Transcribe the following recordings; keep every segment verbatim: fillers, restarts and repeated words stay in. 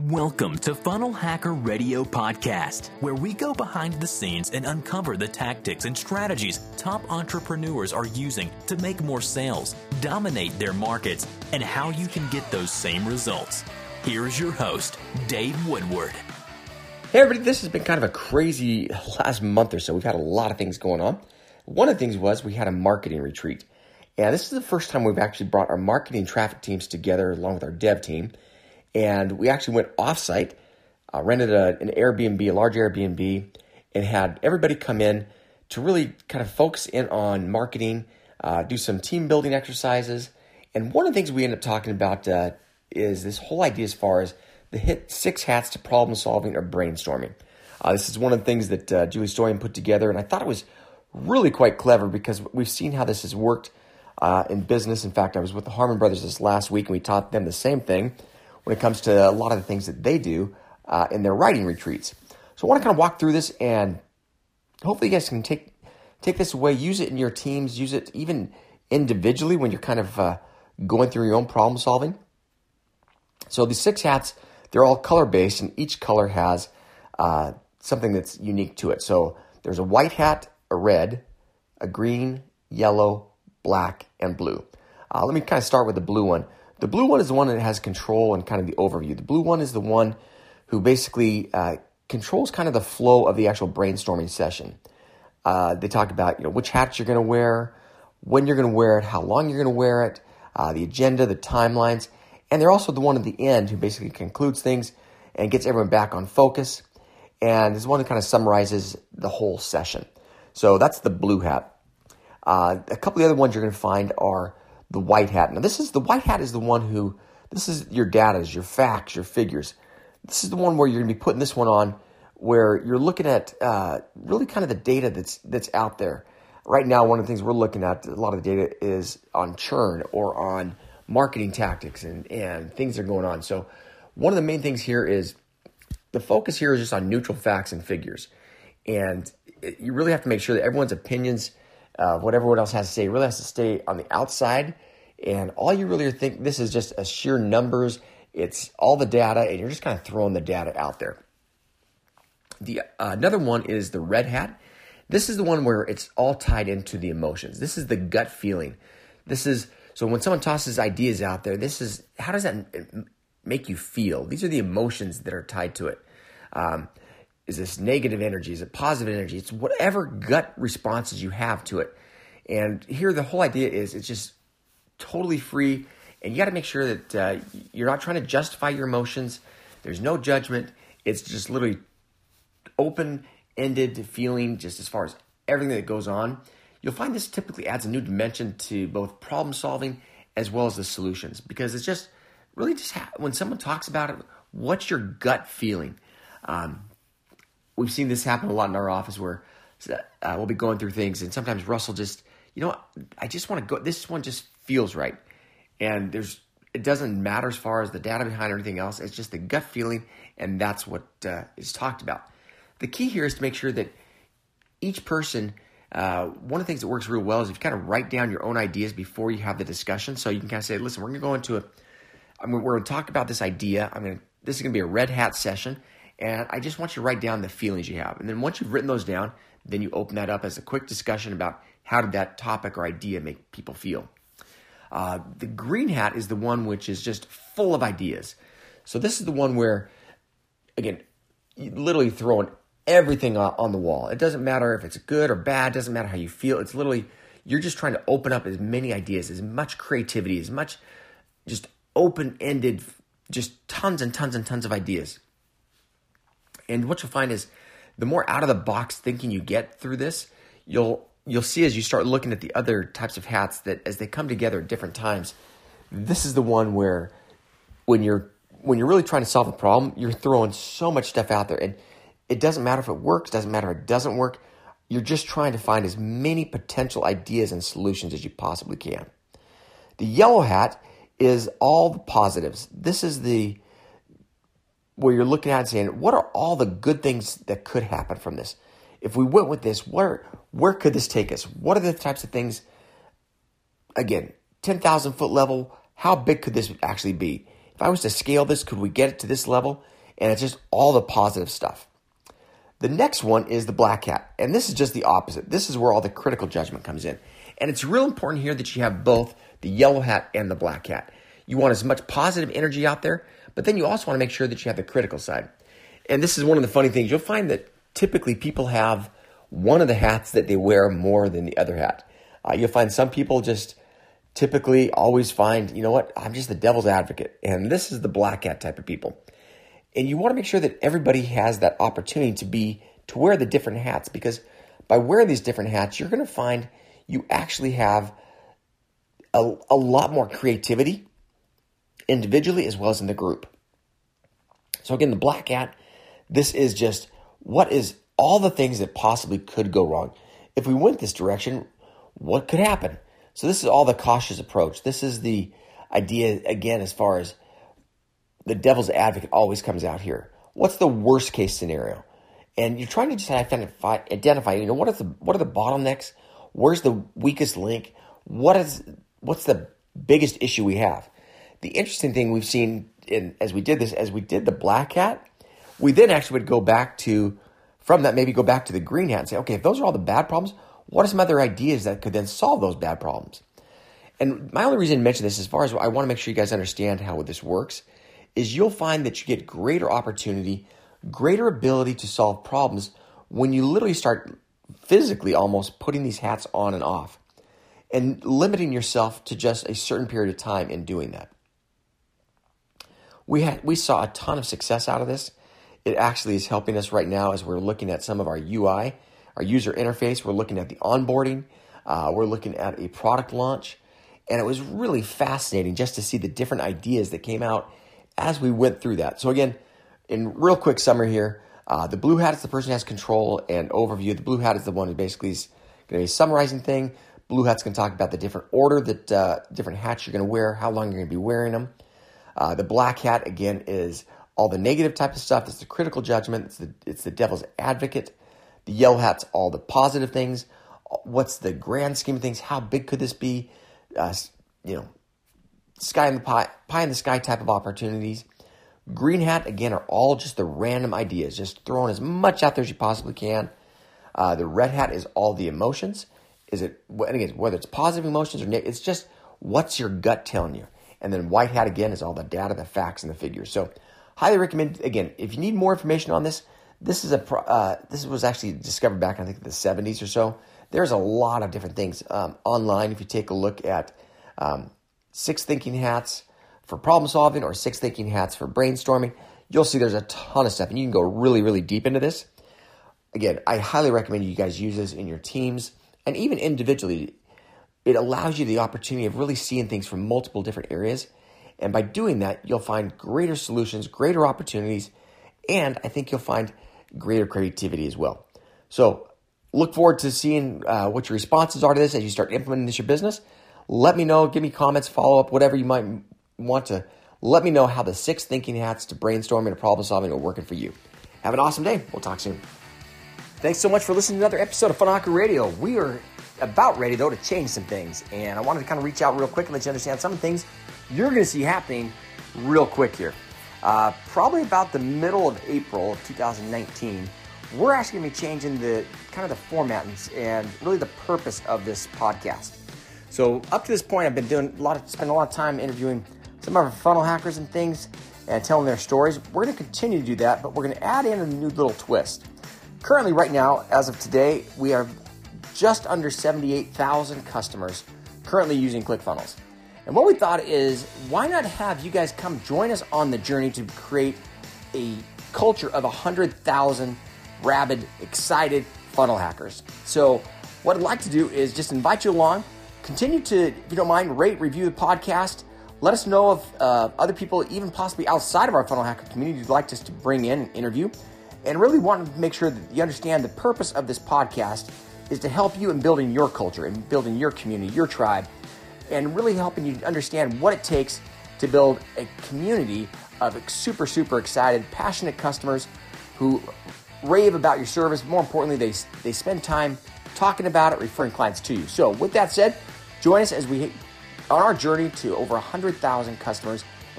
Welcome to Funnel Hacker Radio Podcast, where we go behind the scenes and uncover the tactics and strategies top entrepreneurs are using to make more sales, dominate their markets, and how you can get those same results. Here's your host, Dave Woodward. Hey everybody, this has been kind of a crazy last month or so. We've had a lot of things going on. One of the things was we had a marketing retreat. And this is the first time we've actually brought our marketing traffic teams together along with our dev team. And we actually went off-site, uh, rented a, an Airbnb, a large Airbnb, and had everybody come in to really kind of focus in on marketing, uh, do some team building exercises. And one of the things we ended up talking about uh, is this whole idea as far as the hit six hats to problem solving or brainstorming. Uh, this is one of the things that uh, Julie Stoyan put together, and I thought it was really quite clever because we've seen how this has worked uh, in business. In fact, I was with the Harmon Brothers this last week, and we taught them the same thing when it comes to a lot of the things that they do uh, in their writing retreats. So I want to kind of walk through this, and hopefully you guys can take take this away, use it in your teams, use it even individually when you're kind of uh, going through your own problem solving. So these six hats, they're all color-based, and each color has uh, something that's unique to it. So there's a white hat, a red, a green, yellow, black, and blue. Uh, let me kind of start with the blue one. The blue one is the one that has control and kind of the overview. The blue one is the one who basically uh, controls kind of the flow of the actual brainstorming session. Uh, they talk about you know which hats you're going to wear, when you're going to wear it, how long you're going to wear it, uh, the agenda, the timelines, and they're also the one at the end who basically concludes things and gets everyone back on focus, and is one that kind of summarizes the whole session. So that's the blue hat. Uh, a couple of the other ones you're going to find are the white hat. Now, this is the white hat is the one who, this is your data, your facts, your figures. This is the one where you're going to be putting this one on, where you're looking at uh, really kind of the data that's that's out there. Right now, one of the things we're looking at, a lot of the data is on churn or on marketing tactics and, and things that are going on. So one of the main things here is the focus here is just on neutral facts and figures. And it, you really have to make sure that everyone's opinions, Uh, what everyone else has to say, really has to stay on the outside. And all you really think, this is just a sheer numbers. It's all the data, and you're just kind of throwing the data out there. The uh, another one is the red hat. This is the one where it's all tied into the emotions. This is the gut feeling. This is, so when someone tosses ideas out there, this is, how does that make you feel? These are the emotions that are tied to it. Um, Is this negative energy? Is it positive energy? It's whatever gut responses you have to it. And here the whole idea is it's just totally free. And you got to make sure that uh, you're not trying to justify your emotions. There's no judgment. It's just literally open-ended feeling just as far as everything that goes on. You'll find this typically adds a new dimension to both problem solving as well as the solutions. Because it's just really just ha- when someone talks about it, what's your gut feeling? Um, We've seen this happen a lot in our office where uh, we'll be going through things, and sometimes Russell just, you know, I just want to go, this one just feels right. And there's, it doesn't matter as far as the data behind everything else. It's just the gut feeling, and that's what uh, is talked about. The key here is to make sure that each person, uh, one of the things that works real well is if you kind of write down your own ideas before you have the discussion. So you can kind of say, listen, we're going to go into a, I mean, we're going to talk about this idea. I mean, this is going to be a red hat session. And I just want you to write down the feelings you have. And then once you've written those down, then you open that up as a quick discussion about how did that topic or idea make people feel. Uh, the green hat is the one which is just full of ideas. So this is the one where, again, you literally throwing everything on the wall. It doesn't matter if it's good or bad. It doesn't matter how you feel. It's literally, you're just trying to open up as many ideas, as much creativity, as much just open-ended, just tons and tons and tons of ideas. And what you'll find is the more out-of-the-box thinking you get through this, you'll you'll see as you start looking at the other types of hats that as they come together at different times, this is the one where when you're when you're really trying to solve a problem, you're throwing so much stuff out there. And it doesn't matter if it works, doesn't matter if it doesn't work. You're just trying to find as many potential ideas and solutions as you possibly can. The yellow hat is all the positives. This is the where you're looking at and saying, what are all the good things that could happen from this? If we went with this, where where could this take us? What are the types of things, again, ten thousand foot level, how big could this actually be? If If I was to scale this, could we get it to this level? And it's just all the positive stuff. The next one is the black hat. And this is just the opposite. This is where all the critical judgment comes in. And it's real important here that you have both the yellow hat and the black hat. You want as much positive energy out there, but then you also want to make sure that you have the critical side. And this is one of the funny things. You'll find that typically people have one of the hats that they wear more than the other hat. Uh, you'll find some people just typically always find, you know what, I'm just the devil's advocate. And this is the black hat type of people. And you want to make sure that everybody has that opportunity to be, to wear the different hats, because by wearing these different hats, you're going to find you actually have a, a lot more creativity individually as well as in the group. So again, the black hat, this is just what is all the things that possibly could go wrong. If we went this direction, what could happen? So this is all the cautious approach. This is the idea, again, as far as the devil's advocate always comes out here. What's the worst case scenario? And you're trying to just identify, identify, you know, what is the what are the bottlenecks? Where's the weakest link? What is what's the biggest issue we have? The interesting thing we've seen in, as we did this, as we did the black hat, we then actually would go back to, from that, maybe go back to the green hat and say, okay, if those are all the bad problems, what are some other ideas that could then solve those bad problems? And my only reason to mention this, as far as I want to make sure you guys understand how this works, is you'll find that you get greater opportunity, greater ability to solve problems when you literally start physically almost putting these hats on and off and limiting yourself to just a certain period of time in doing that. We had we saw a ton of success out of this. It actually is helping us right now as we're looking at some of our U I, our user interface. We're looking at the onboarding. Uh, we're looking at a product launch. And it was really fascinating just to see the different ideas that came out as we went through that. So again, in real quick summary here, uh, the blue hat is the person who has control and overview. The blue hat is the one who basically is going to be summarizing thing. Blue hat's going to talk about the different order that uh, different hats you're going to wear, how long you're going to be wearing them. Uh, the black hat, again, is all the negative type of stuff. It's the critical judgment. It's the, it's the devil's advocate. The yellow hat's all the positive things. What's the grand scheme of things? How big could this be? Uh, you know, sky in the pie, pie in the sky type of opportunities. Green hat, again, are all just the random ideas, just throwing as much out there as you possibly can. Uh, the red hat is all the emotions. Is it, and again, whether it's positive emotions or negative, it's just what's your gut telling you. And then white hat, again, is all the data, the facts, and the figures. So highly recommend, again, if you need more information on this, this is a uh, this was actually discovered back, I think, in the seventies or so. There's a lot of different things um, online. If you take a look at um, six thinking hats for problem solving or six thinking hats for brainstorming, you'll see there's a ton of stuff. And you can go really, really deep into this. Again, I highly recommend you guys use this in your teams and even individually. It allows you the opportunity of really seeing things from multiple different areas. And by doing that, you'll find greater solutions, greater opportunities, and I think you'll find greater creativity as well. So look forward to seeing uh, what your responses are to this as you start implementing this in your business. Let me know, give me comments, follow up, whatever you might want to. Let me know how the six thinking hats to brainstorming and problem solving are working for you. Have an awesome day. We'll talk soon. Thanks so much for listening to another episode of Funnel Hacker Radio. We are about ready, though, to change some things. And I wanted to kind of reach out real quick and let you understand some of the things you're going to see happening real quick here. Uh, probably about the middle of April of two thousand nineteen, we're actually going to be changing the kind of the format and, and really the purpose of this podcast. So up to this point, I've been doing a lot of, spending a lot of time interviewing some of our funnel hackers and things and telling their stories. We're going to continue to do that, but we're going to add in a new little twist. Currently, right now, as of today, we are just under seventy-eight thousand customers currently using ClickFunnels. And what we thought is, why not have you guys come join us on the journey to create a culture of one hundred thousand rabid, excited funnel hackers. So what I'd like to do is just invite you along. Continue to, if you don't mind, rate, review the podcast. Let us know if uh, other people, even possibly outside of our funnel hacker community, would like us to bring in and interview. And really want to make sure that you understand the purpose of this podcast is to help you in building your culture and building your community, your tribe, and really helping you understand what it takes to build a community of super, super excited, passionate customers who rave about your service. More importantly, they they spend time talking about it, referring clients to you. So with that said, join us as we on our journey to over one hundred thousand customers.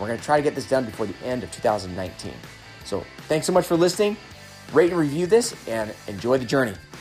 We're going to try to get this done before the end of two thousand nineteen. So thanks so much for listening. Rate and review this and enjoy the journey.